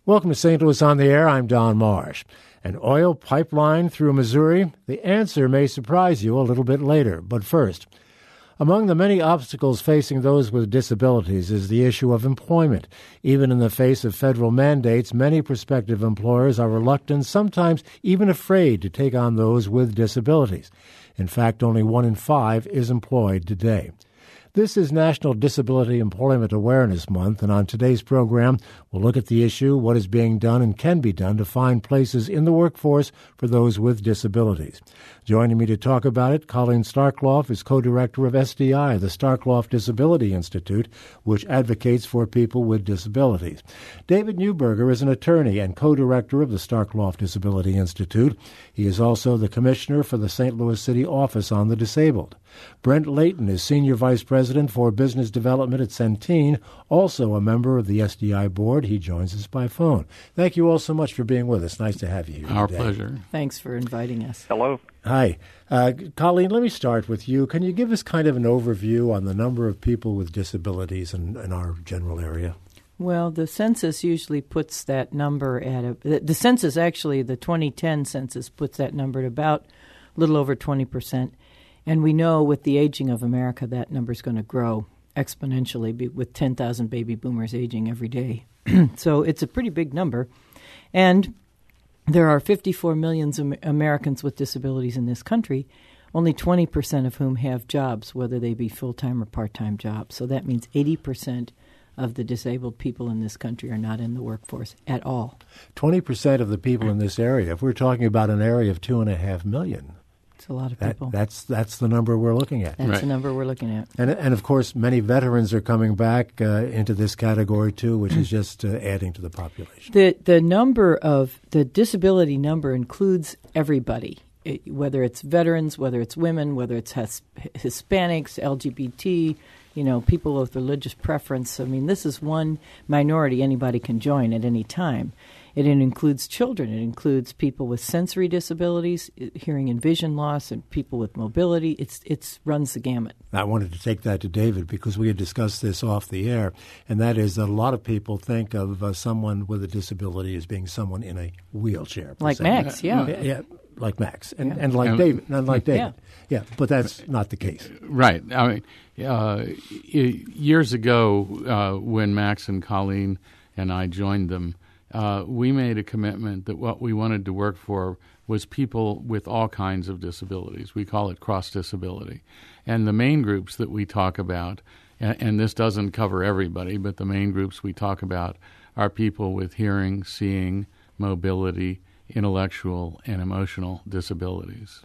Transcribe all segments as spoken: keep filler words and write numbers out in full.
Welcome to Saint Louis on the Air. I'm Don Marsh. An oil pipeline through Missouri? The answer may surprise you a little bit later. But first, among the many obstacles facing those with disabilities is the issue of employment. Even in the face of federal mandates, many prospective employers are reluctant, sometimes even afraid, to take on those with disabilities. In fact, only one in five is employed today. This is National Disability Employment Awareness Month, and on today's program, we'll look at the issue, what is being done and can be done to find places in the workforce for those with disabilities. Joining me to talk about it, Colleen Starkloff is co-director of S D I, the Starkloff Disability Institute, which advocates for people with disabilities. David Newberger is an attorney and co-director of the Starkloff Disability Institute. He is also the commissioner for the Saint Louis City Office on the Disabled. Brent Layton is Senior Vice President for Business Development at Centene, also a member of the S D I board. He joins us by phone. Thank you all so much for being with us. Nice to have you here Our today. pleasure. Thanks for inviting us. Hello. Hi. Uh, Colleen, let me start with you. Can you give us kind of an overview on the number of people with disabilities in, in our general area? Well, the census usually puts that number at a, the, the census actually, the twenty ten census puts that number at about a little over twenty percent. And we know with the aging of America, that number is going to grow exponentially with ten thousand baby boomers aging every day. So it's a pretty big number. And there are fifty-four million Americans with disabilities in this country, only twenty percent of whom have jobs, whether they be full-time or part-time jobs. So that means eighty percent of the disabled people in this country are not in the workforce at all. twenty percent of the people in this area, if we're talking about an area of two and a half million. It's a lot of That, people. that's that's the number we're looking at. That's Right. the number we're looking at. And, and of course, many veterans are coming back uh, into this category, too, which is just uh, adding to the population. The the number of the disability number includes everybody, it, whether it's veterans, whether it's women, whether it's his, Hispanics, L G B T, you know, people with religious preference. I mean, this is one minority anybody can join at any time. It includes children. It includes people with sensory disabilities, hearing and vision loss, and people with mobility. It's it's runs the gamut. I wanted to take that to David because we had discussed this off the air, and that is that a lot of people think of uh, someone with a disability as being someone in a wheelchair. per Like se. Max, yeah. Yeah, yeah, like Max, and, Yeah. and like And- David, and like David. Yeah. Yeah, but that's not the case. Right. I mean, uh, y- years ago, uh, when Max and Colleen and I joined them, uh, we made a commitment that what we wanted to work for was people with all kinds of disabilities. We call it cross-disability. And the main groups that we talk about, and, and this doesn't cover everybody, but the main groups we talk about are people with hearing, seeing, mobility, intellectual, and emotional disabilities.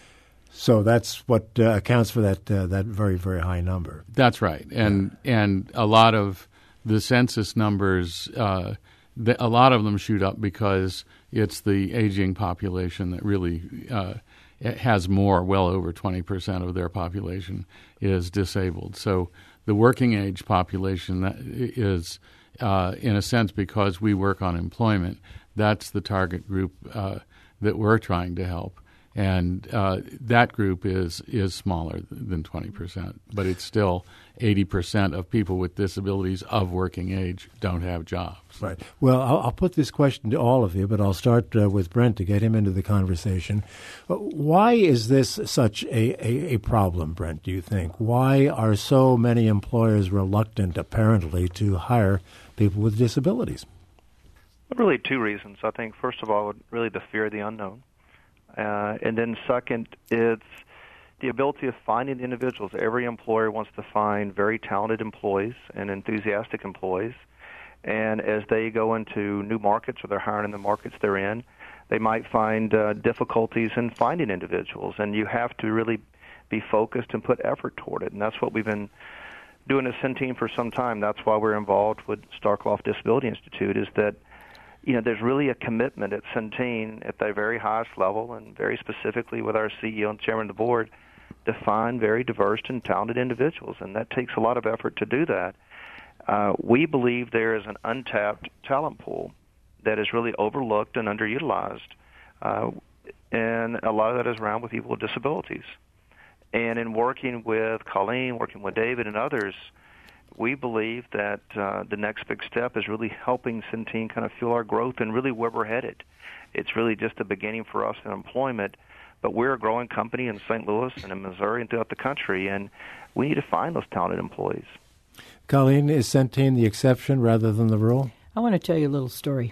So that's what uh, accounts for that uh, that very, very high number. That's right, and yeah. and a lot of the census numbers, uh, the, a lot of them shoot up because it's the aging population that really uh, has more. Well over twenty percent of their population is disabled. So the working age population that is, uh, in a sense, because we work on employment, that's the target group uh, that we're trying to help. And uh, that group is is smaller than twenty percent, but it's still eighty percent of people with disabilities of working age don't have jobs. Right. Well, I'll, I'll put this question to all of you, but I'll start uh, with Brent to get him into the conversation. Uh, why is this such a, a, a problem, Brent, do you think? Why are so many employers reluctant, apparently, to hire people with disabilities? Really two reasons. I think, first of all, really the fear of the unknown. Uh, and then second, it's the ability of finding individuals. Every employer wants to find very talented employees and enthusiastic employees. And as they go into new markets or they're hiring in the markets they're in, they might find uh, difficulties in finding individuals. And you have to really be focused and put effort toward it. And that's what we've been doing at Centene for some time. That's why we're involved with Starkloff Disability Institute, is that you know, there's really a commitment at Centene at the very highest level and very specifically with our C E O and chairman of the board to find very diverse and talented individuals, and that takes a lot of effort to do that. Uh, we believe there is an untapped talent pool that is really overlooked and underutilized, uh, and a lot of that is around with people with disabilities. And in working with Colleen, working with David and others, we believe that uh, the next big step is really helping Centene kind of fuel our growth and really where we're headed. It's really just the beginning for us in employment, but we're a growing company in Saint Louis and in Missouri and throughout the country, and we need to find those talented employees. Colleen, is Centene the exception rather than the rule? I want to tell you a little story.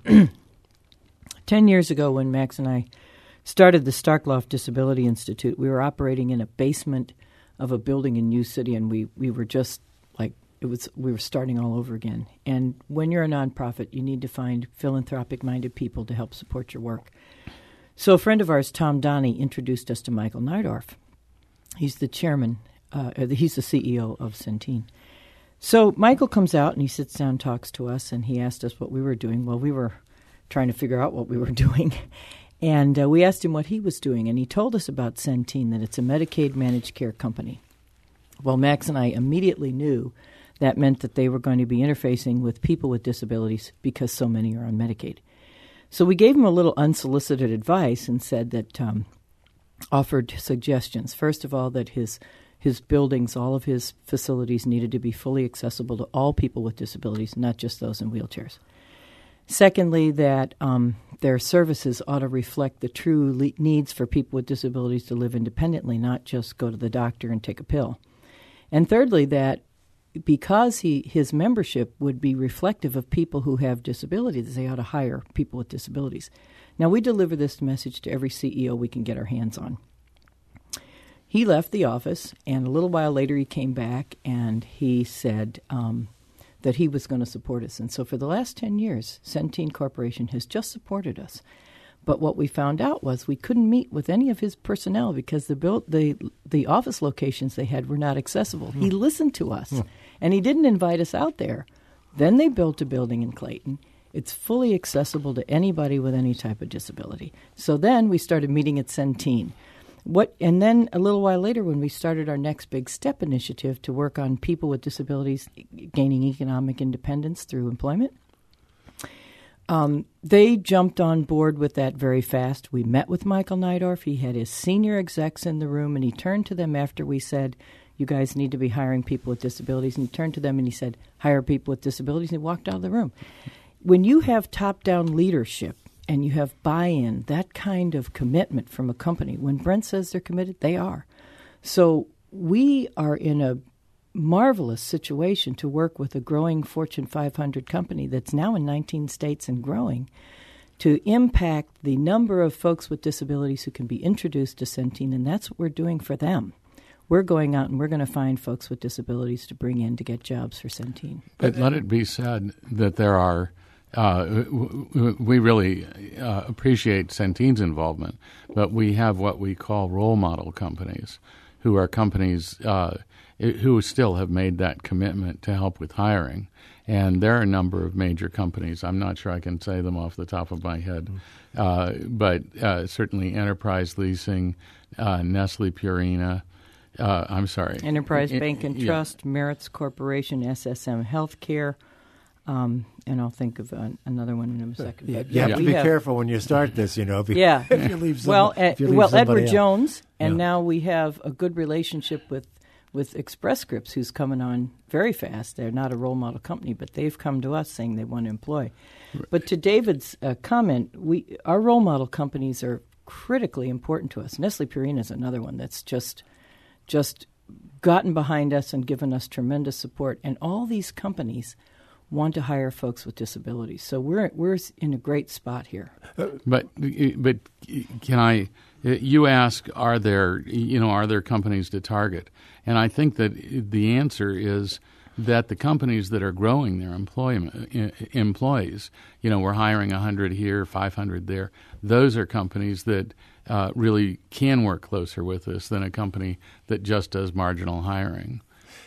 Ten years ago when Max and I started the Starkloff Disability Institute, we were operating in a basement of a building in New City, and we, we were just like, it was we were starting all over again. And when you're a nonprofit, you need to find philanthropic-minded people to help support your work. So a friend of ours, Tom Donnie, introduced us to Michael Neidorf. He's the chairman, uh, he's the C E O of Centene. So Michael comes out and he sits down and talks to us, and he asked us what we were doing. Well, we were trying to figure out what we were doing. And uh, we asked him what he was doing, and he told us about Centene, that it's a Medicaid managed care company. Well, Max and I immediately knew that meant that they were going to be interfacing with people with disabilities because so many are on Medicaid. So we gave him a little unsolicited advice and said that, um, offered suggestions. First of all, that his his buildings, all of his facilities needed to be fully accessible to all people with disabilities, not just those in wheelchairs. Secondly, that um, their services ought to reflect the true le- needs for people with disabilities to live independently, not just go to the doctor and take a pill. And thirdly, that because he his membership would be reflective of people who have disabilities, they ought to hire people with disabilities. Now, we deliver this message to every C E O we can get our hands on. He left the office, and a little while later he came back, and he said um, that he was going to support us. And so for the last ten years, Centene Corporation has just supported us. But what we found out was we couldn't meet with any of his personnel because the built, the the office locations they had were not accessible. Mm. He listened to us, mm. and he didn't invite us out there. Then they built a building in Clayton. It's fully accessible to anybody with any type of disability. So then we started meeting at Centene. What, and then a little while later when we started our Next Big Step initiative to work on people with disabilities gaining economic independence through employment, um, they jumped on board with that very fast. We met with Michael Neidorf. He had his senior execs in the room, and he turned to them after we said, you guys need to be hiring people with disabilities. And he turned to them and he said, hire people with disabilities, and he walked out of the room. When you have top-down leadership, and you have buy-in, that kind of commitment from a company, when Brent says they're committed, they are. So we are in a marvelous situation to work with a growing Fortune five hundred company that's now in nineteen states and growing to impact the number of folks with disabilities who can be introduced to Centene, and that's what we're doing for them. We're going out and we're going to find folks with disabilities to bring in to get jobs for Centene. But let it be said that there are Uh, we really uh, appreciate Centene's involvement, but we have what we call role model companies, who are companies uh, who still have made that commitment to help with hiring. And there are a number of major companies. I'm not sure I can say them off the top of my head, uh, but uh, certainly Enterprise Leasing, uh, Nestle Purina, uh, I'm sorry. Enterprise I, Bank and yeah. Trust, Merits Corporation, S S M Healthcare, Um, and I'll think of uh, another one in a second. Yeah, but you have yeah, to be have, careful when you start this, you know. If you, yeah. if you leave some, well, if you leave well, Edward else. Jones, and yeah. now we have a good relationship with, with Express Scripts, who's coming on very fast. They're not a role model company, but they've come to us saying they want to employ. Right. But to David's uh, comment, we our role model companies are critically important to us. Nestle Purina is another one that's just just gotten behind us and given us tremendous support. And all these companies want to hire folks with disabilities. So we're we're in a great spot here. But but can I? You ask, are there you know are there companies to target? And I think that the answer is that the companies that are growing their employment employees, you know, we're hiring one hundred here, five hundred there. Those are companies that uh, really can work closer with us than a company that just does marginal hiring.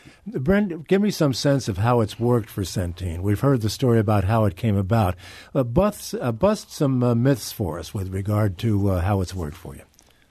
Brent, give me some sense of how it's worked for Centene. We've heard the story about how it came about. Uh, bust, uh, bust some uh, myths for us with regard to uh, how it's worked for you.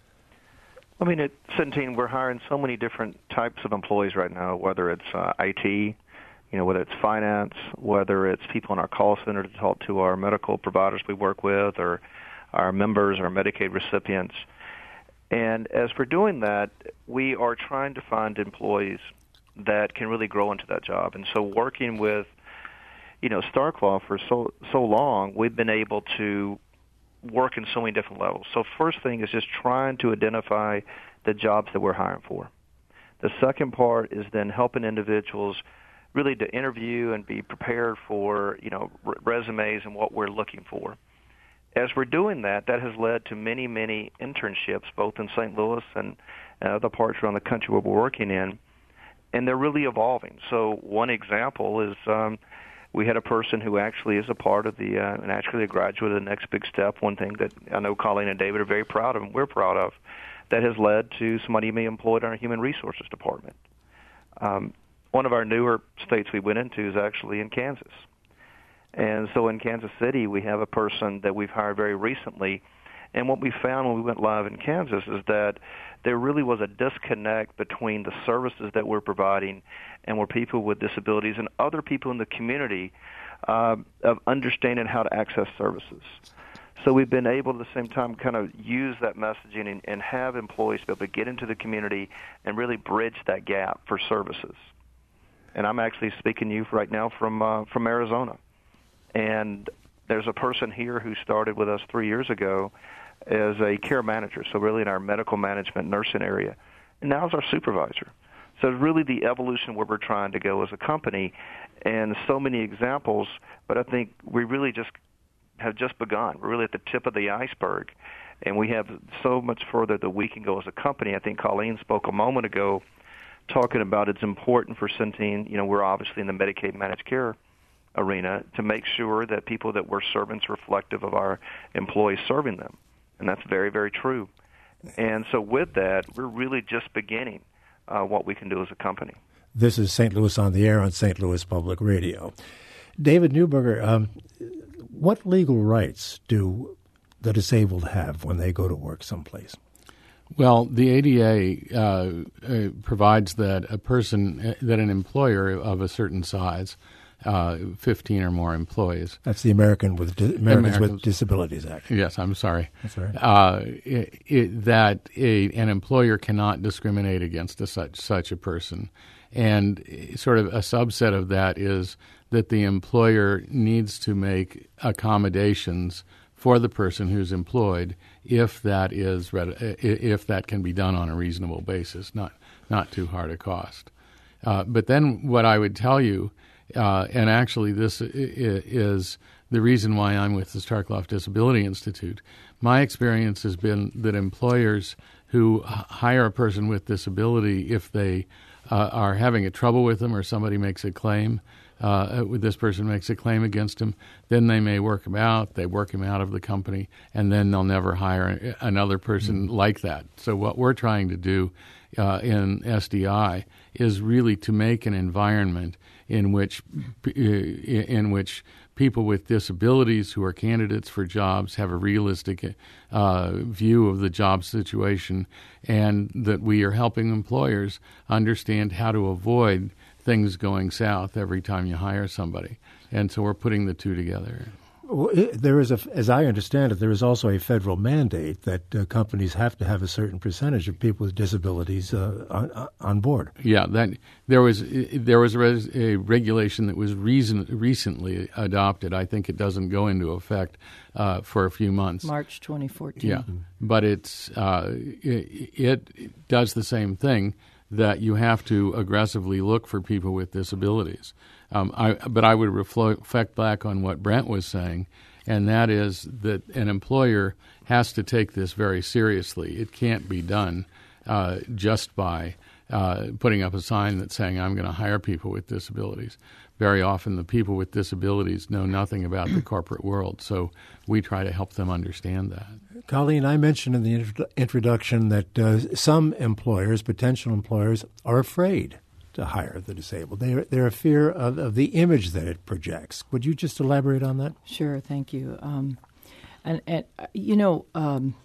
I mean, at Centene, we're hiring so many different types of employees right now, whether it's uh, I T, you know, whether it's finance, whether it's people in our call center to talk to our medical providers we work with, or our members, our Medicaid recipients. And as we're doing that, we are trying to find employees that can really grow into that job. And so working with, you know, StarkLaw for so so long, we've been able to work in so many different levels. So first thing is just trying to identify the jobs that we're hiring for. The second part is then helping individuals really to interview and be prepared for, you know, r- resumes and what we're looking for. As we're doing that, that has led to many, many internships, both in Saint Louis and other parts around the country where we're working in, and they're really evolving. So one example is um, we had a person who actually is a part of the, uh, and actually a graduate of the Next Big Step, one thing that I know Colleen and David are very proud of and we're proud of, that has led to somebody being employed in our Human Resources Department. Um, one of our newer states we went into is actually in Kansas. And so in Kansas City, we have a person that we've hired very recently. And what we found when we went live in Kansas is that there really was a disconnect between the services that we're providing and where people with disabilities and other people in the community uh, of understanding how to access services. So we've been able at the same time kind of use that messaging and, and have employees be able to get into the community and really bridge that gap for services. And I'm actually speaking to you right now from uh, from Arizona. And there's a person here who started with us three years ago as a care manager, so really in our medical management nursing area, and now is our supervisor. So it's really the evolution where we're trying to go as a company, and so many examples, but I think we really just have just begun. We're really at the tip of the iceberg, and we have so much further that we can go as a company. I think Colleen spoke a moment ago talking about it's important for Centene, you know, we're obviously in the Medicaid managed care arena, to make sure that people that we're serving is reflective of our employees serving them. And that's very, very true. And so with that, we're really just beginning uh, what we can do as a company. This is Saint Louis on the Air on Saint Louis Public Radio. David Neuberger, um, what legal rights do the disabled have when they go to work someplace? Well, the A D A uh, uh, provides that a person, uh, that an employer of a certain size, Uh, fifteen or more employees. That's the American with Di- Americans, Americans with Disabilities Act. Yes, I'm sorry. That's all right. Uh, it, it, that a, an employer cannot discriminate against a such such a person, and sort of a subset of that is that the employer needs to make accommodations for the person who's employed if that is if that can be done on a reasonable basis, not not too hard a cost. Uh, but then what I would tell you. Uh, and actually, this is the reason why I'm with the StarkLaw Disability Institute. My experience has been that employers who hire a person with disability, if they uh, are having a trouble with them or somebody makes a claim, uh, this person makes a claim against him, then they may work him out, they work him out of the company, and then they'll never hire another person mm-hmm. like that. So what we're trying to do uh, in S D I is really to make an environment in which in which people with disabilities who are candidates for jobs have a realistic uh, view of the job situation, and that we are helping employers understand how to avoid things going south every time you hire somebody. And so we're putting the two together. Well, there is, a, as I understand it, there is also a federal mandate that uh, companies have to have a certain percentage of people with disabilities uh, on, on board. Yeah, that there was there was a, res, a regulation that was reason, recently adopted. I think it doesn't go into effect uh, for a few months. March twenty fourteen. Yeah, but it's uh, it, it does the same thing, that you have to aggressively look for people with disabilities. Um, I, but I would reflect back on what Brent was saying, and that is that an employer has to take this very seriously. It can't be done uh, just by uh, putting up a sign that's saying, I'm going to hire people with disabilities. Very often the people with disabilities know nothing about the corporate world, so we try to help them understand that. Colleen, I mentioned in the int- introduction that uh, some employers, potential employers, are afraid to hire the disabled. They're, they're a fear of, of the image that it projects. Would you just elaborate on that? Sure, thank you. Um, and, and, you know, um,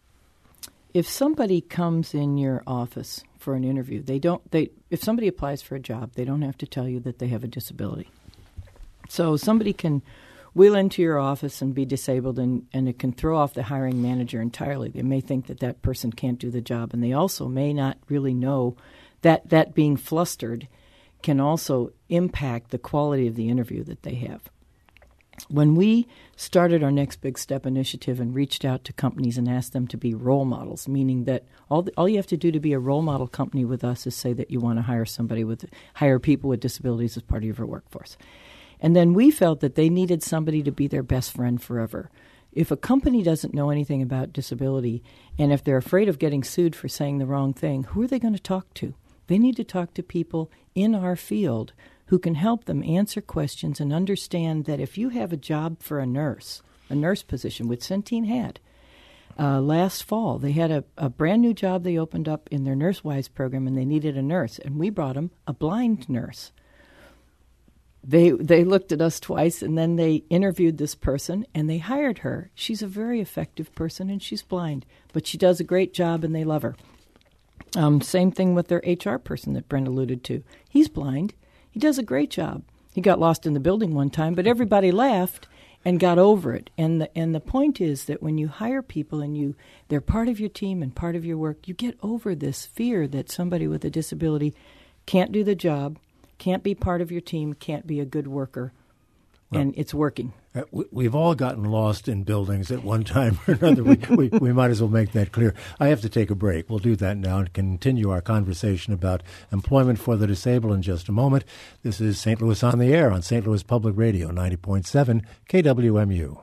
if somebody comes in your office for an interview, they don't. They if somebody applies for a job, they don't have to tell you that they have a disability. So somebody can wheel into your office and be disabled, and, and it can throw off the hiring manager entirely. They may think that that person can't do the job, and they also may not really know that that being flustered can also impact the quality of the interview that they have. When we started our Next Big Step initiative and reached out to companies and asked them to be role models, meaning that all the, all you have to do to be a role model company with us is say that you want to hire somebody with hire people with disabilities as part of your workforce. And then we felt that they needed somebody to be their best friend forever. If a company doesn't know anything about disability, and if they're afraid of getting sued for saying the wrong thing, who are they going to talk to? They need to talk to people in our field who can help them answer questions and understand that if you have a job for a nurse, a nurse position, which Centene had, uh, last fall, they had a, a brand new job they opened up in their NurseWise program, and they needed a nurse, and we brought them a blind nurse. They they looked at us twice, and then they interviewed this person, and they hired her. She's a very effective person, and she's blind, but she does a great job, and they love her. Um, same thing with their H R person that Brent alluded to. He's blind. He does a great job. He got lost in the building one time, but everybody laughed and got over it. And the and the point is that when you hire people and you they're part of your team and part of your work, you get over this fear that somebody with a disability can't do the job, can't be part of your team, can't be a good worker, well, and it's working. Uh, we, we've all gotten lost in buildings at one time or another. we, we, we might as well make that clear. I have to take a break. We'll do that now and continue our conversation about employment for the disabled in just a moment. This is Saint Louis on the Air on Saint Louis Public Radio, ninety point seven K W M U.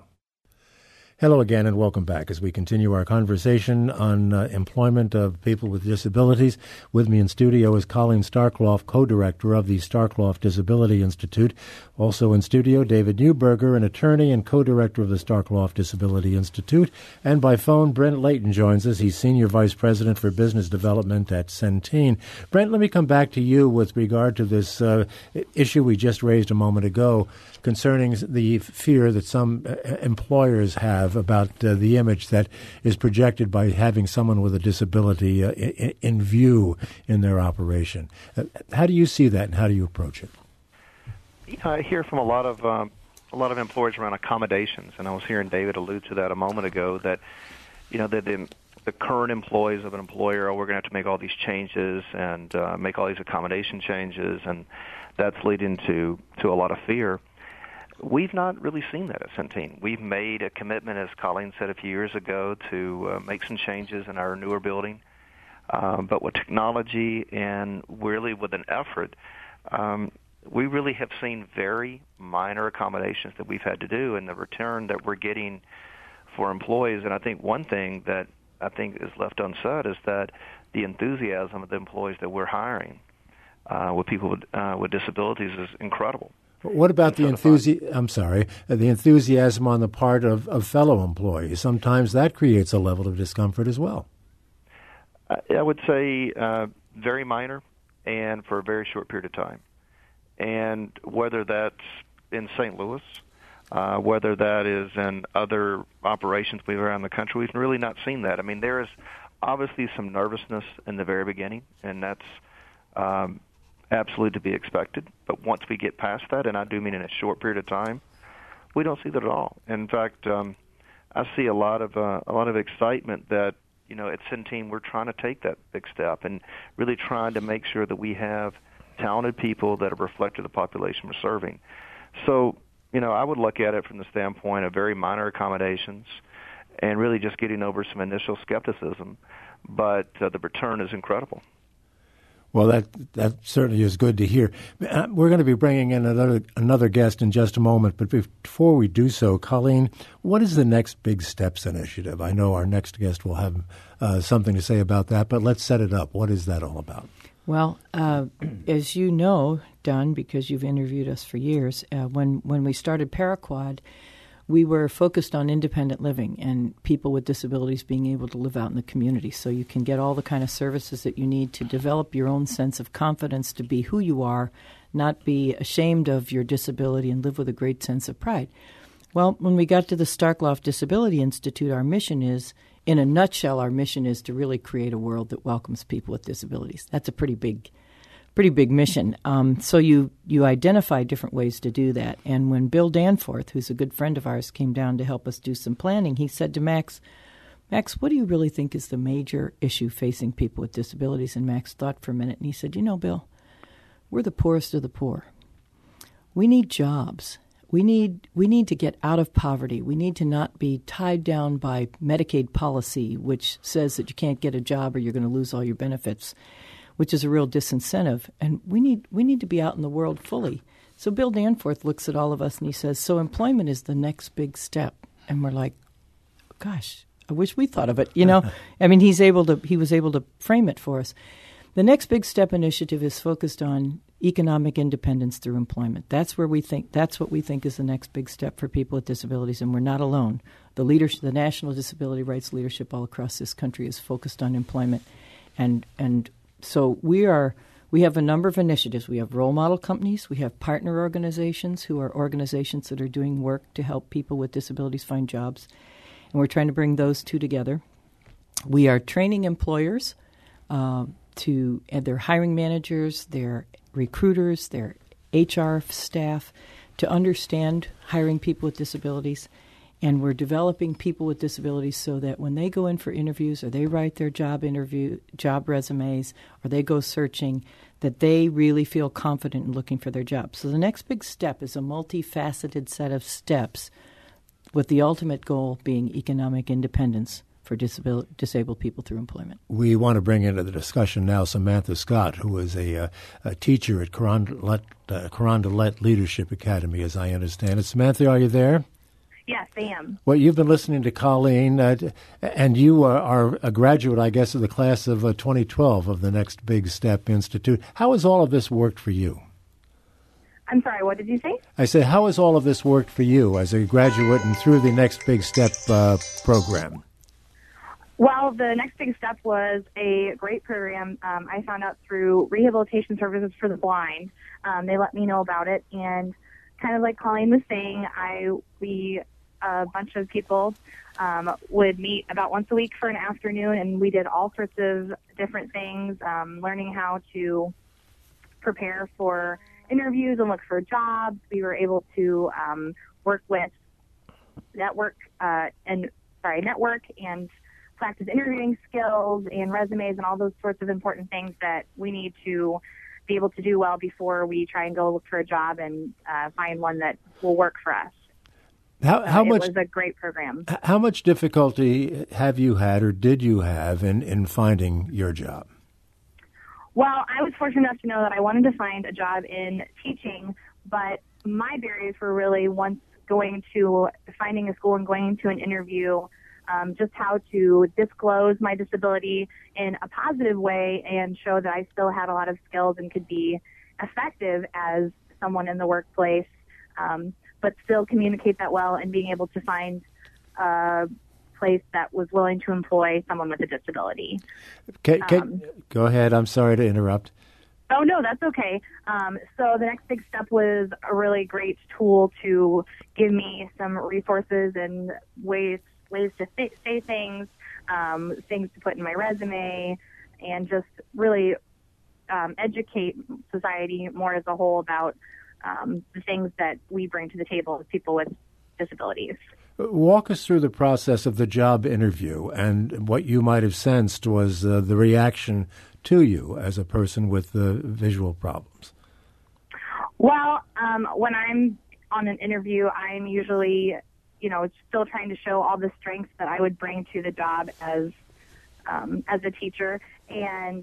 Hello again and welcome back as we continue our conversation on uh, employment of people with disabilities. With me in studio is Colleen Starkloff, co-director of the Starkloff Disability Institute. Also in studio, David Newberger, an attorney and co-director of the Starkloff Disability Institute. And by phone, Brent Layton joins us. He's Senior Vice President for Business Development at Centene. Brent, let me come back to you with regard to this uh, issue we just raised a moment ago concerning the fear that some uh, employers have about uh, the image that is projected by having someone with a disability uh, in, in view in their operation. Uh, how do you see that, and how do you approach it? You know, I hear from a lot of um, a lot of employers around accommodations, and I was hearing David allude to that a moment ago. That you know that the, the current employees of an employer, oh, we're going to have to make all these changes and uh, make all these accommodation changes, and that's leading to to a lot of fear. We've not really seen that at Centene. We've made a commitment, as Colleen said a few years ago, to uh, make some changes in our newer building. Um, but with technology and really with an effort, um, we really have seen very minor accommodations that we've had to do, and the return that we're getting for employees. And I think one thing that I think is left unsaid is that the enthusiasm of the employees that we're hiring uh, with people with, uh, with disabilities is incredible. What about the enthusi- I'm sorry, uh, the enthusiasm on the part of, of fellow employees? Sometimes that creates a level of discomfort as well. Uh, I would say uh, very minor and for a very short period of time. And whether that's in Saint Louis, uh, whether that is in other operations we have around the country, we've really not seen that. I mean, there is obviously some nervousness in the very beginning, and that's um, absolutely to be expected. But once we get past that, and I do mean in a short period of time, we don't see that at all. In fact, um, I see a lot of uh, a lot of excitement that, you know, at Centene we're trying to take that big step and really trying to make sure that we have talented people that are reflective of the population we're serving. So, you know, I would look at it from the standpoint of very minor accommodations and really just getting over some initial skepticism, but uh, the return is incredible. Well, that that certainly is good to hear. We're going to be bringing in another another guest in just a moment, but before we do so, Colleen, what is the Next Big Steps initiative? I know our next guest will have uh, something to say about that, but let's set it up. What is that all about? Well, uh, as you know, Don, because you've interviewed us for years, uh, when, when we started Paraquad, we were focused on independent living and people with disabilities being able to live out in the community so you can get all the kind of services that you need to develop your own sense of confidence to be who you are, not be ashamed of your disability, and live with a great sense of pride. Well, when we got to the Starkloff Disability Institute, our mission is, in a nutshell, our mission is to really create a world that welcomes people with disabilities. That's a pretty big pretty big mission. Um, so you, you identify different ways to do that. And when Bill Danforth, who's a good friend of ours, came down to help us do some planning, he said to Max, Max, what do you really think is the major issue facing people with disabilities? And Max thought for a minute, and he said, you know, Bill, we're the poorest of the poor. We need jobs. We need we need to get out of poverty. We need to not be tied down by Medicaid policy, which says that you can't get a job or you're going to lose all your benefits, which is a real disincentive. And we need we need to be out in the world fully. So Bill Danforth looks at all of us and he says, so employment is the next big step. And we're like, gosh, I wish we thought of it. You know, I mean, he's able to he was able to frame it for us. The Next Big Step initiative is focused on economic independence through employment. That's where we think that's what we think is the next big step for people with disabilities, and we're not alone. The leadership, the National Disability Rights leadership all across this country is focused on employment, and and so we are. We have a number of initiatives. We have role model companies. We have partner organizations who are organizations that are doing work to help people with disabilities find jobs, and we're trying to bring those two together. We are training employers uh, to and their hiring managers, their recruiters, their H R staff to understand hiring people with disabilities. And we're developing people with disabilities so that when they go in for interviews or they write their job interview, job resumes, or they go searching, that they really feel confident in looking for their job. So the next big step is a multifaceted set of steps with the ultimate goal being economic independence for disabil- disabled people through employment. We want to bring into the discussion now Samantha Scott, who is a, uh, a teacher at Carondelet, uh, Carondelet Leadership Academy, as I understand it. Samantha, are you there? Yes, I am. Well, you've been listening to Colleen, uh, and you are, are a graduate, I guess, of the class of uh, twenty twelve of the Next Big Step Institute. How has all of this worked for you? I'm sorry, what did you say? I said, how has all of this worked for you as a graduate and through the Next Big Step uh, program? Well, the Next Big Step was a great program. Um, I found out through Rehabilitation Services for the Blind. Um, they let me know about it, and kind of like Colleen was saying, I we a bunch of people um, would meet about once a week for an afternoon, and we did all sorts of different things, um, learning how to prepare for interviews and look for jobs. We were able to um, work with network uh, and sorry network and practice interviewing skills and resumes and all those sorts of important things that we need to be able to do well before we try and go look for a job and uh, find one that will work for us. How, how uh, much? It was a great program. How much difficulty have you had or did you have in, in finding your job? Well, I was fortunate enough to know that I wanted to find a job in teaching, but my barriers were really once going to finding a school and going to an interview, um, just how to disclose my disability in a positive way and show that I still had a lot of skills and could be effective as someone in the workplace, um, but still communicate that well and being able to find a place that was willing to employ someone with a disability. Can, can, um, go ahead. I'm sorry to interrupt. Oh, no, that's okay. Um, so the Next Big Step was a really great tool to give me some resources and ways ways to say, say things, um, things to put in my resume, and just really um, educate society more as a whole about um, the things that we bring to the table as people with disabilities. Walk us through the process of the job interview and what you might have sensed was uh, the reaction to you as a person with uh, visual problems. Well, um, when I'm on an interview, I'm usually, you know, still trying to show all the strengths that I would bring to the job as um, as a teacher. And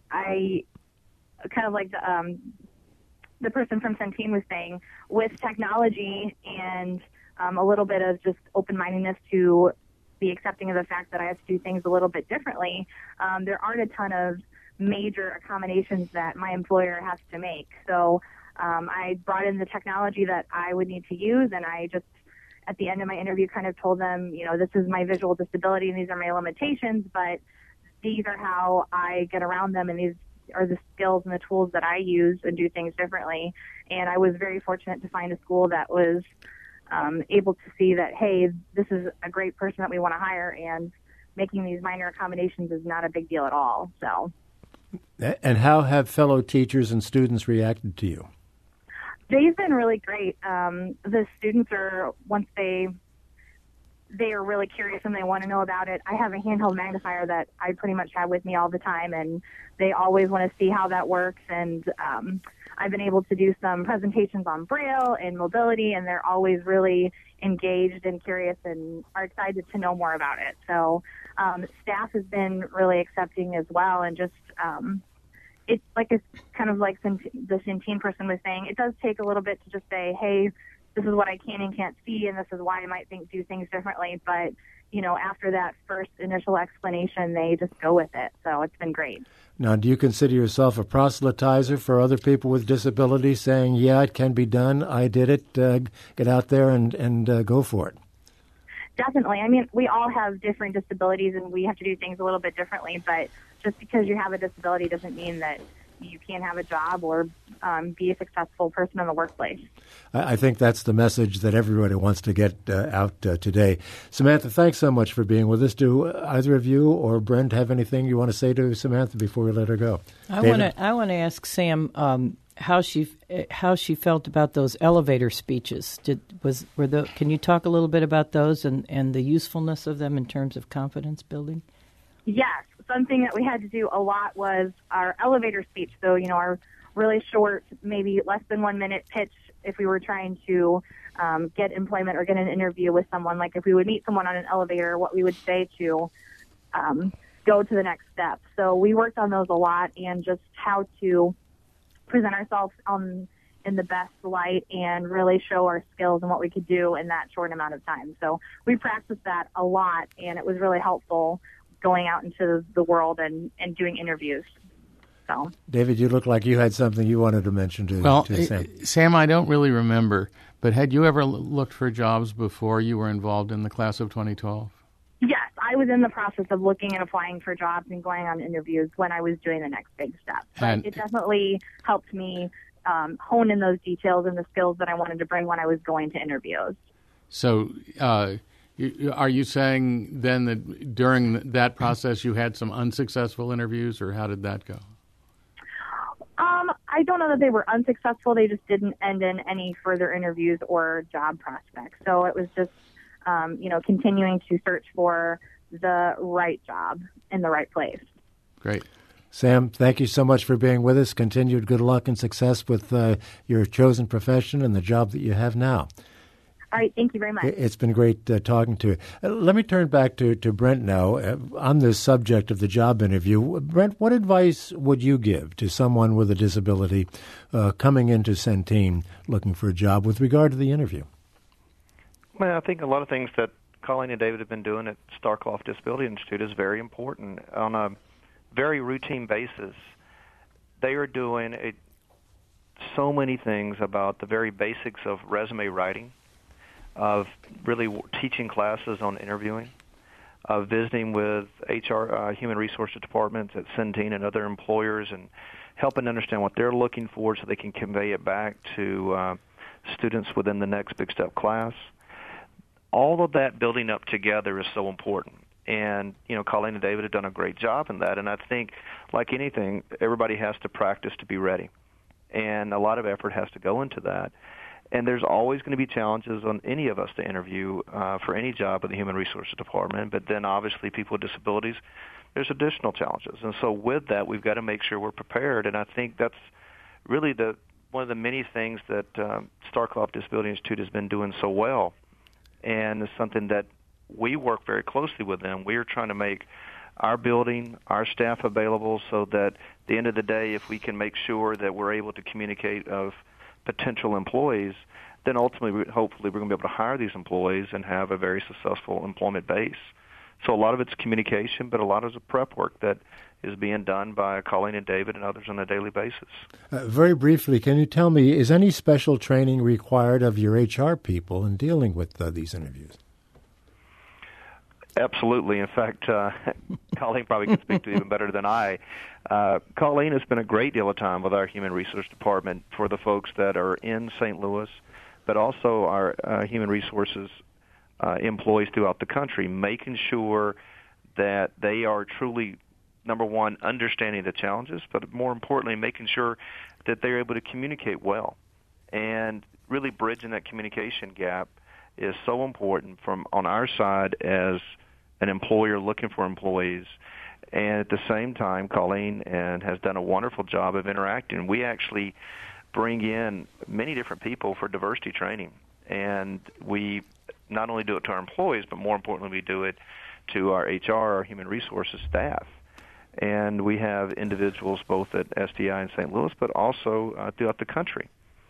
I kind of like the, um, the person from Centene was saying, with technology and um, a little bit of just open-mindedness to be accepting of the fact that I have to do things a little bit differently, um, there aren't a ton of major accommodations that my employer has to make. So um, I brought in the technology that I would need to use, and I just, at the end of my interview, kind of told them, you know, this is my visual disability and these are my limitations, but these are how I get around them, and these are the skills and the tools that I use and do things differently. And I was very fortunate to find a school that was um, able to see that, hey, this is a great person that we want to hire, and making these minor accommodations is not a big deal at all. So. And how have fellow teachers and students reacted to you? They've been really great. Um, the students are, once they they are really curious and they want to know about it. I have a handheld magnifier that I pretty much have with me all the time, and they always want to see how that works. And um, I've been able to do some presentations on Braille and mobility, and they're always really engaged and curious and are excited to know more about it. So um, staff has been really accepting as well, and just um, it's like it's kind of like the Centene person was saying, it does take a little bit to just say, hey, this is what I can and can't see, and this is why I might think do things differently. But, you know, after that first initial explanation, they just go with it. So it's been great. Now, do you consider yourself a proselytizer for other people with disabilities, saying, yeah, it can be done, I did it, uh, get out there and, and uh, go for it? Definitely. I mean, we all have different disabilities, and we have to do things a little bit differently. But just because you have a disability doesn't mean that you can't have a job or um, be a successful person in the workplace. I think that's the message that everybody wants to get uh, out uh, today. Samantha, thanks so much for being with us. Do either of you or Brent have anything you want to say to Samantha before we let her go? I want to. I want to ask Sam um, how she how she felt about those elevator speeches. Did was were the? Can you talk a little bit about those and, and the usefulness of them in terms of confidence building? Yes. Something that we had to do a lot was our elevator speech. So, you know, our really short, maybe less than one minute pitch if we were trying to um, get employment or get an interview with someone. Like if we would meet someone on an elevator, what we would say to um, go to the next step. So we worked on those a lot, and just how to present ourselves on, in the best light and really show our skills and what we could do in that short amount of time. So we practiced that a lot, and it was really helpful going out into the world and, and doing interviews. So, David, you look like you had something you wanted to mention to, well, to Sam. Sam, I don't really remember, but had you ever looked for jobs before you were involved in the class of twenty twelve? Yes, I was in the process of looking and applying for jobs and going on interviews when I was doing the next big step. But and it definitely helped me um, hone in those details and the skills that I wanted to bring when I was going to interviews. So, uh, are you saying then that during that process you had some unsuccessful interviews, or how did that go? Um, I don't know that they were unsuccessful. They just didn't end in any further interviews or job prospects. So it was just, um, you know, continuing to search for the right job in the right place. Great. Sam, thank you so much for being with us. Continued good luck and success with uh, your chosen profession and the job that you have now. All right, thank you very much. It's been great uh, talking to you. Uh, let me turn back to, to Brent now uh, on this subject of the job interview. Brent, what advice would you give to someone with a disability uh, coming into Centene looking for a job with regard to the interview? Well, I think a lot of things that Colleen and David have been doing at Starkloff Disability Institute is very important. On a very routine basis, they are doing a, so many things about the very basics of resume writing, of really teaching classes on interviewing, of visiting with H R, uh, human resources departments at Centene and other employers and helping understand what they're looking for so they can convey it back to uh, students within the next Big Step class. All of that building up together is so important. And, you know, Colleen and David have done a great job in that. And I think, like anything, everybody has to practice to be ready. And a lot of effort has to go into that. And there's always going to be challenges on any of us to interview uh, for any job in the Human Resources Department. But then, obviously, people with disabilities, there's additional challenges. And so with that, we've got to make sure we're prepared. And I think that's really the one of the many things that um, Starkloff Disability Institute has been doing so well. And it's something that we work very closely with them. We are trying to make our building, our staff available so that at the end of the day, if we can make sure that we're able to communicate of potential employees, then ultimately, hopefully, we're going to be able to hire these employees and have a very successful employment base. So a lot of it's communication, but a lot of it's prep work that is being done by Colleen and David and others on a daily basis. Uh, very briefly, can you tell me, is any special training required of your H R people in dealing with uh, these interviews? Absolutely. In fact, uh, Colleen probably can speak to it even better than I. Uh, Colleen has spent a great deal of time with our Human Resource Department for the folks that are in Saint Louis, but also our uh, Human Resources uh, employees throughout the country, making sure that they are truly, number one, understanding the challenges, but more importantly, making sure that they're able to communicate well and really bridging that communication gap is so important from on our side as an employer looking for employees. And at the same time, Colleen and has done a wonderful job of interacting. We actually bring in many different people for diversity training. And we not only do it to our employees, but more importantly, we do it to our H R, our human resources staff. And we have individuals both at S D I in Saint Louis, but also uh, throughout the country.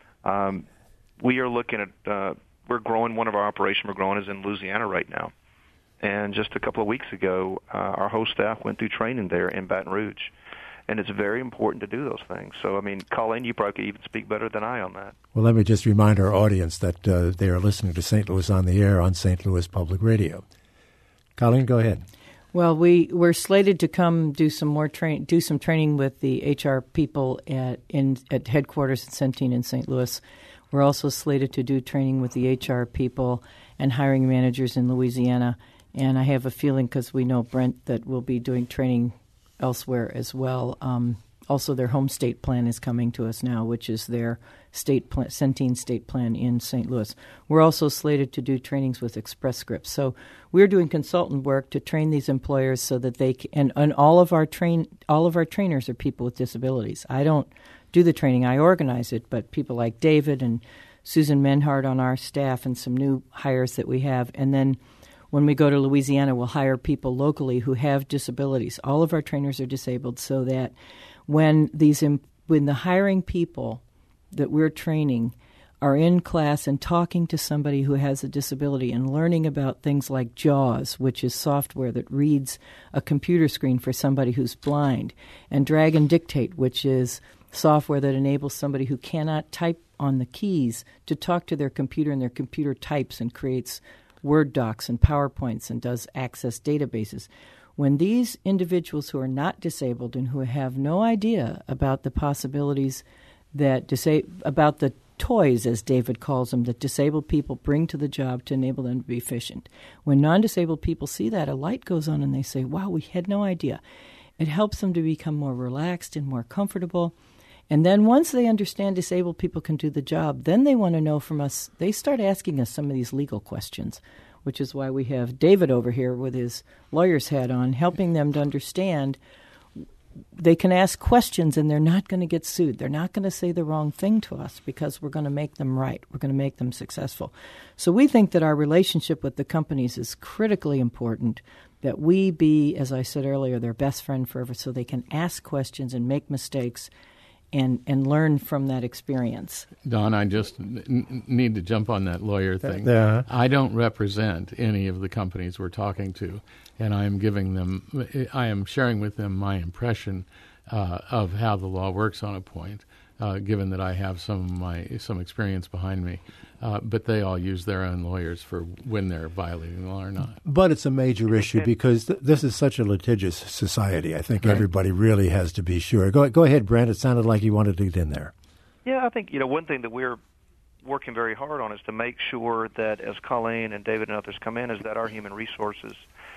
Um, we are looking at, uh, we're growing, one of our operations we're growing is in Louisiana right now. And just a couple of weeks ago, uh, our whole staff went through training there in Baton Rouge. And it's very important to do those things. So, I mean, Colleen, you probably could even speak better than I on that. Well, let me just remind our audience that uh, they are listening to Saint Louis on the Air on Saint Louis Public Radio. Colleen, go ahead. Well, we we're slated to come do some more train do some training with the H R people at in at headquarters at Centene in Saint Louis. We're also slated to do training with the H R people and hiring managers in Louisiana. And I have a feeling, because we know Brent, that we'll be doing training elsewhere as well. Um, also, their home state plan is coming to us now, which is their state plan, Centene state plan in Saint Louis. We're also slated to do trainings with Express Scripts. So we're doing consultant work to train these employers so that they can, and, and all of our train all of our trainers are people with disabilities. I don't do the training, I organize it, but people like David and Susan Menhard on our staff and some new hires that we have, and then when we go to Louisiana, we'll hire people locally who have disabilities. All of our trainers are disabled, so that when these when the hiring people that we're training are in class and talking to somebody who has a disability and learning about things like JAWS, which is software that reads a computer screen for somebody who's blind, and Drag and Dictate, which is software that enables somebody who cannot type on the keys to talk to their computer, and their computer types and creates Word docs and PowerPoints and does access databases. When these individuals who are not disabled and who have no idea about the possibilities that disa- about the toys, as David calls them, that disabled people bring to the job to enable them to be efficient, when non-disabled people see that, a light goes on and they say, wow, we had no idea. It helps them to become more relaxed and more comfortable. And then once they understand disabled people can do the job, then they want to know from us, they start asking us some of these legal questions, which is why we have David over here with his lawyer's hat on, helping them to understand they can ask questions and they're not going to get sued. They're not going to say the wrong thing to us because we're going to make them right. We're going to make them successful. So we think that our relationship with the companies is critically important, that we be, as I said earlier, their best friend forever, so they can ask questions and make mistakes and and learn from that experience. Don, I just n- need to jump on that lawyer thing. Yeah. I don't represent any of the companies we're talking to, and I am giving them, I am sharing with them my impression uh, of how the law works on a point, uh, given that I have some of my some experience behind me. Uh, but they all use their own lawyers for when they're violating the law or not. But it's a major issue because th- this is such a litigious society. I think right. everybody really has to be sure. Go, go ahead, Brent. It sounded like you wanted to get in there. Yeah, I think, you know, one thing that we're working very hard on is to make sure that as Colleen and David and others come in, is that our human resources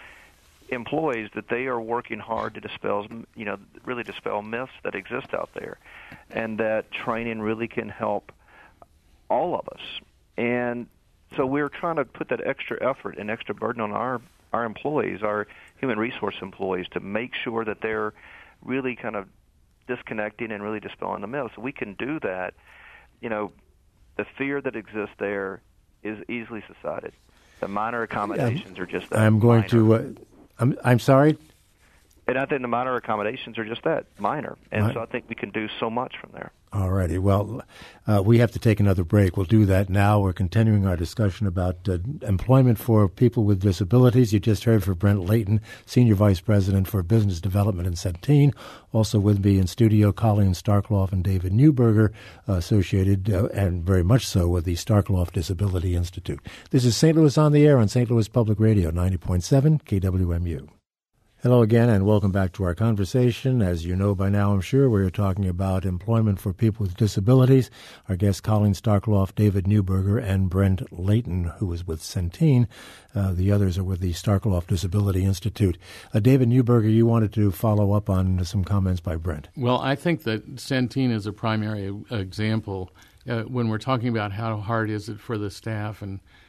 employees, that they are working hard to dispel, you know, really dispel myths that exist out there, and that training really can help all of us. And so we're trying to put that extra effort and extra burden on our, our employees, our human resource employees, to make sure that they're really kind of disconnecting and really dispelling the myths. We can do that. You know, the fear that exists there is easily subsided. The minor accommodations yeah, are just that. I'm going minor. to, uh, I'm, I'm sorry? And I think the minor accommodations are just that, minor. And right. so I think we can do so much from there. All righty. Well, uh, we have to take another break. We'll do that now. We're continuing our discussion about uh, employment for people with disabilities. You just heard from Brent Layton, Senior Vice President for Business Development in Centene. Also with me in studio, Colleen Starkloff and David Newberger, uh, associated uh, and very much so with the Starkloff Disability Institute. This is Saint Louis on the Air on Saint Louis Public Radio, ninety point seven K W M U. Hello again, and welcome back to our conversation. As you know by now, I'm sure, we're talking about employment for people with disabilities. Our guests, Colleen Starkloff, David Newberger, and Brent Layton, who is with Centene. Uh, the others are with the Starkloff Disability Institute. Uh, David Newberger, you wanted to follow up on some comments by Brent. Well, I think that Centene is a primary example uh, when we're talking about how hard is it for the staff and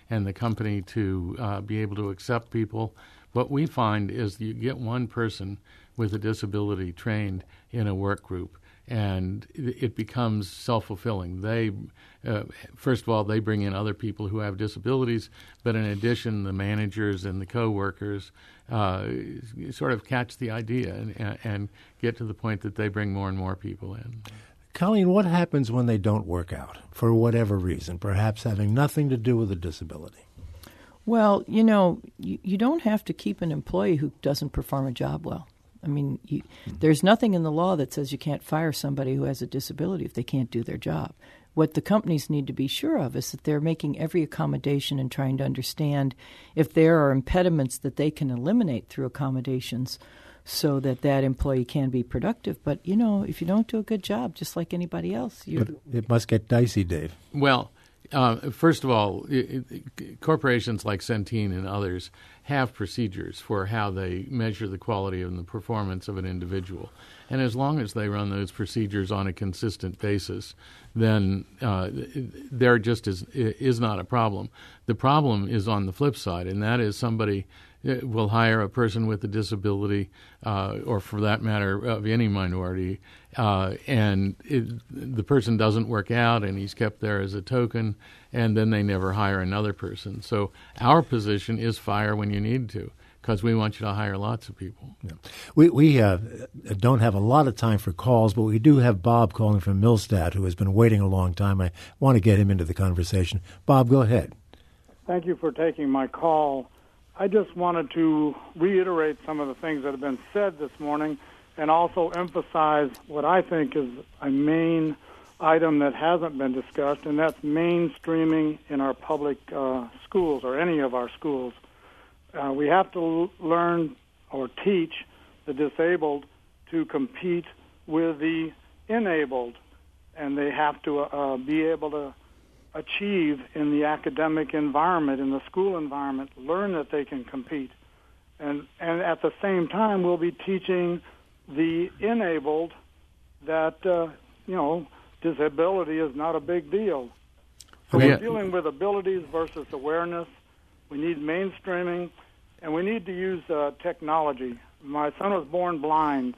and the company to uh, be able to accept people. What we find is you get one person with a disability trained in a work group, and it becomes self-fulfilling. They, uh, first of all, they bring in other people who have disabilities, but in addition, the managers and the co-workers uh, sort of catch the idea and, and get to the point that they bring more and more people in. Colleen, what happens when they don't work out for whatever reason, perhaps having nothing to do with a disability? Well, you know, you, you don't have to keep an employee who doesn't perform a job well. I mean, you, there's nothing in the law that says you can't fire somebody who has a disability if they can't do their job. What the companies need to be sure of is that they're making every accommodation and trying to understand if there are impediments that they can eliminate through accommodations so that that employee can be productive. But, you know, if you don't do a good job, just like anybody else, you... But it must get dicey, Dave. Well, uh, first of all, it, it, corporations like Centene and others have procedures for how they measure the quality and the performance of an individual. And as long as they run those procedures on a consistent basis, then uh, there just is, is not a problem. The problem is on the flip side, and that is somebody will hire a person with a disability, uh, or for that matter, of any minority, uh, and it, the person doesn't work out, and he's kept there as a token, and then they never hire another person. So our position is fire when you need to, because we want you to hire lots of people. Yeah. We we uh, don't have a lot of time for calls, but we do have Bob calling from Millstadt, who has been waiting a long time. I want to get him into the conversation. Bob, go ahead. Thank you for taking my call. I just wanted to reiterate some of the things that have been said this morning and also emphasize what I think is a main item that hasn't been discussed, and that's mainstreaming in our public uh, schools or any of our schools. Uh, we have to l- learn or teach the disabled to compete with the enabled, and they have to uh, be able to achieve in the academic environment, in the school environment, learn that they can compete. And and at the same time, we'll be teaching the enabled that, uh, you know, disability is not a big deal. So yeah. we're dealing with abilities versus awareness. We need mainstreaming, and we need to use uh, technology. My son was born blind.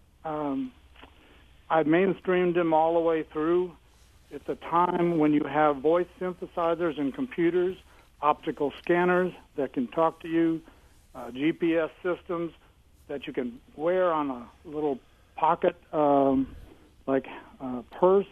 Um, I mainstreamed him all the way through. It's a time when you have voice synthesizers and computers, optical scanners that can talk to you, uh, G P S systems that you can wear on a little pocket, um, like a purse,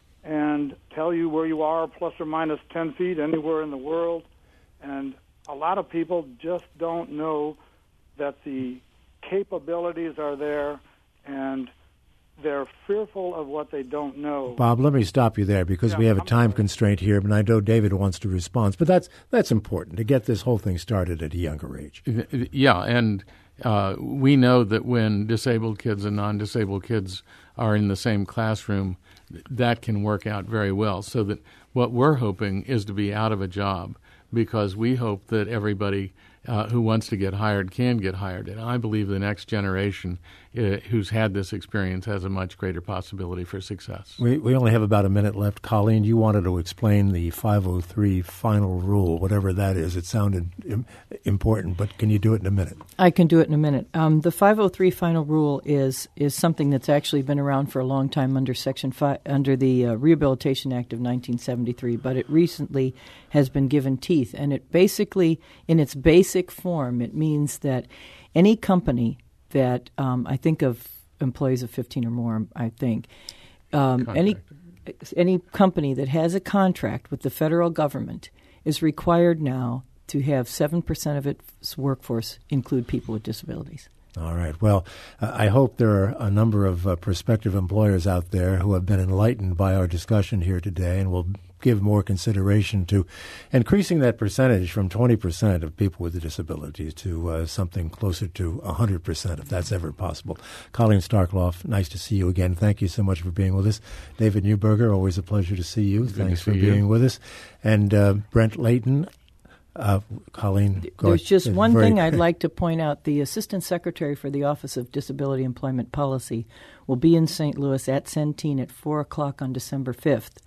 and tell you where you are plus or minus ten feet anywhere in the world. And a lot of people just don't know that the capabilities are there, and they're fearful of what they don't know. Bob, let me stop you there because yeah, we have a I'm time sorry. constraint here, and I know David wants to respond. But that's that's important to get this whole thing started at a younger age. Yeah, and uh, we know that when disabled kids and non-disabled kids are in the same classroom, that can work out very well. So that what we're hoping is to be out of a job, because we hope that everybody uh, who wants to get hired can get hired. And I believe the next generation uh, who's had this experience has a much greater possibility for success. We we only have about a minute left. Colleen, you wanted to explain the five oh three final rule, whatever that is. It sounded im- important, but can you do it in a minute? I can do it in a minute. Um, the five oh three final rule is is something that's actually been around for a long time under Section five, under the uh, Rehabilitation Act of nineteen seventy-three, but it recently has been given teeth. And it basically, in its basic form, it means that any company that um, I think of employees of fifteen or more, I think, um, any any company that has a contract with the federal government is required now to have seven percent of its workforce include people with disabilities. All right. Well, uh, I hope there are a number of uh, prospective employers out there who have been enlightened by our discussion here today and will give more consideration to increasing that percentage from twenty percent of people with a disability to uh, something closer to one hundred percent, if that's ever possible. Colleen Starkloff, nice to see you again. Thank you so much for being with us. David Newberger, always a pleasure to see you. Good Thanks to for see being you. with us. And uh, Brent Layton. Uh, Colleen, go There's ahead. just one Very- thing I'd like to point out. The Assistant Secretary for the Office of Disability Employment Policy will be in Saint Louis at Centene at four o'clock on December fifth.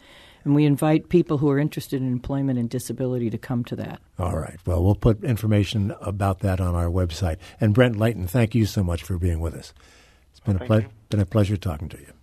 And we invite people who are interested in employment and disability to come to that. All right. Well, we'll put information about that on our website. And Brent Layton, thank you so much for being with us. It's been, well, a, ple- been a pleasure talking to you.